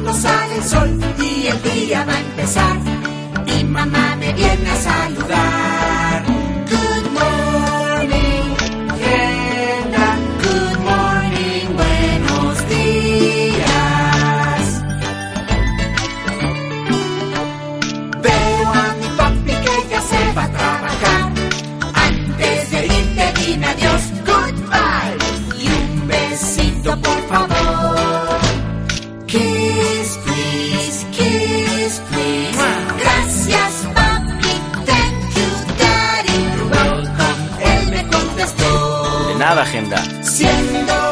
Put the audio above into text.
cuando sale el sol y el día va a empezar. Mi mamá me viene a saludar. Good morning, Brenda. Good morning, buenos días. Veo a mi papi que ya se va a trabajar. Antes de irte dime adiós, goodbye. Y un besito por favor. Kiss, please, kiss, please. Gracias, papi, thank you, daddy. You're welcome, él me contestó. De nada, Agenda. Siendo